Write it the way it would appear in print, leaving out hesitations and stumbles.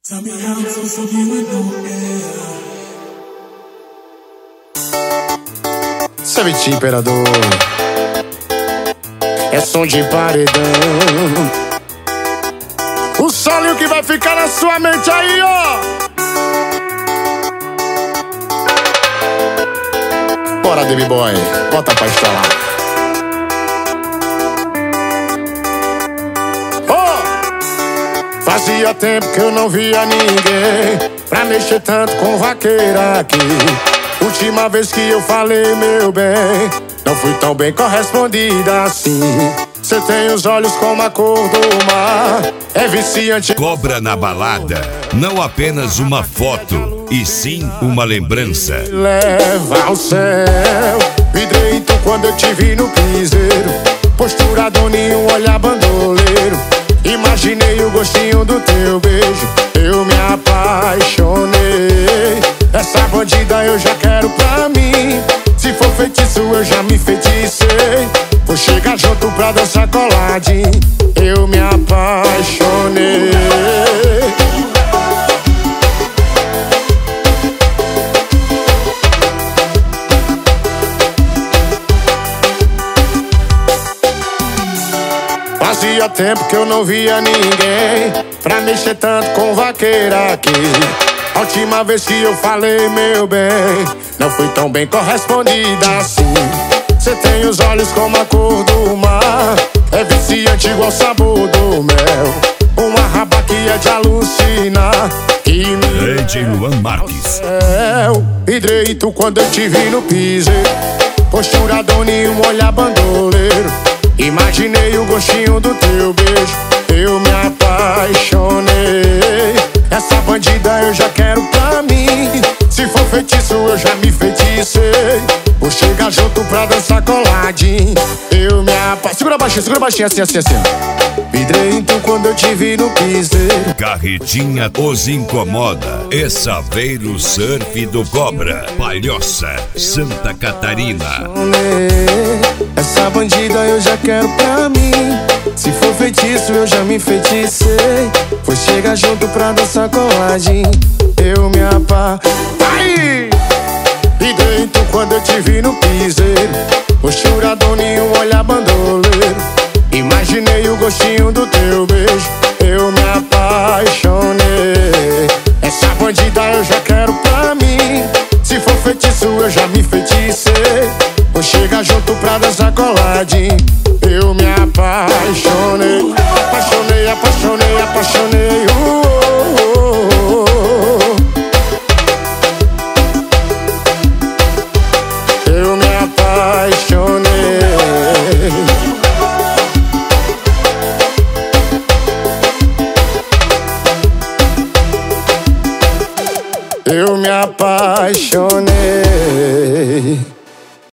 Tell me how I'm supposed to be with no air. Sabe, imperador, é som de paredão. O solinho que vai ficar na sua mente aí, ó. Bora, Baby Boy, bota pra instalar. Fazia tempo que eu não via ninguém pra mexer tanto com vaqueira aqui. Última vez que eu falei, meu bem, não fui tão bem correspondida assim. Cê tem os olhos como a cor do mar, é viciante. Cobra na balada, não apenas uma foto, e sim uma lembrança. Leva ao céu, vidreito quando eu te vi no piseiro. Postura doninho, olhar bandoleiro. Imaginei o gostinho do teu beijo, eu me apaixonei. Essa bandida eu já quero pra mim. Se for feitiço eu já me feticei. Vou chegar junto pra dançar coladinho, eu me apaixonei. Fazia tempo que eu não via ninguém pra mexer tanto com vaqueira aqui. A última vez que eu falei, meu bem, não fui tão bem correspondida assim. Cê tem os olhos como a cor do mar, é viciante igual o sabor do mel. Uma raba que é de alucinar, que me DJ Luan Marques. Hidreito quando eu te vi no piseiro. Postura doninho, olhar bandoleiro. Imaginei o gostinho do teu beijo, eu me apaixonei. Essa bandida eu já quero pra mim. Se for feitiço eu já me feticei. Vou chegar junto pra dançar coladinho, eu me apaixonei. Segura baixinho, assim. Vidreito quando eu te vi no piseiro. Carretinha os incomoda. Saveiro Surf do Cobra, Palhoça, Santa Catarina. Essa bandida eu já quero pra mim. Se for feitiço eu já me feticei. Vou chegar junto pra dançar coladinho, eu me apaixonei. Vidreito quando eu te vi no piseiro. Postura doninho, olhar bandoleiro. Imaginei o gostinho do teu beijo, eu me apaixonei. Essa bandida eu já quero pra mim. Se for feitiço eu já me feticei. Vou chegar junto pra dançar coladinho, eu me apaixonei. Apaixonei. Eu me apaixonei. Eu me apaixonei.